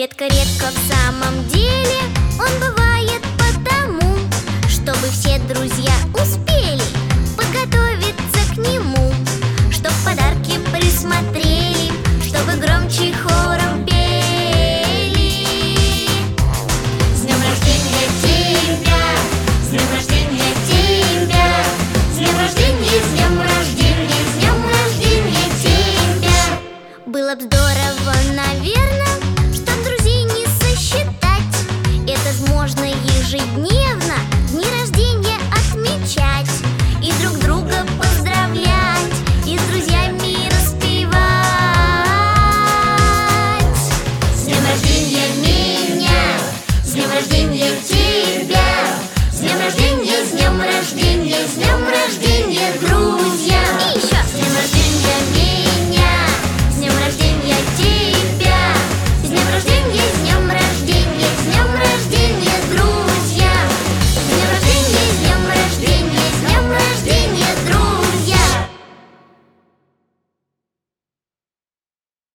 редко-редко в самом деле он бывает потому, чтобы все друзья успели подготовиться к нему, чтоб подарки присмотрели, чтобы громче хором пели. С днем рождения тебя, с днем рождения тебя, с днем рождения, с днем рождения, с днем рождения тебя. Было б здорово на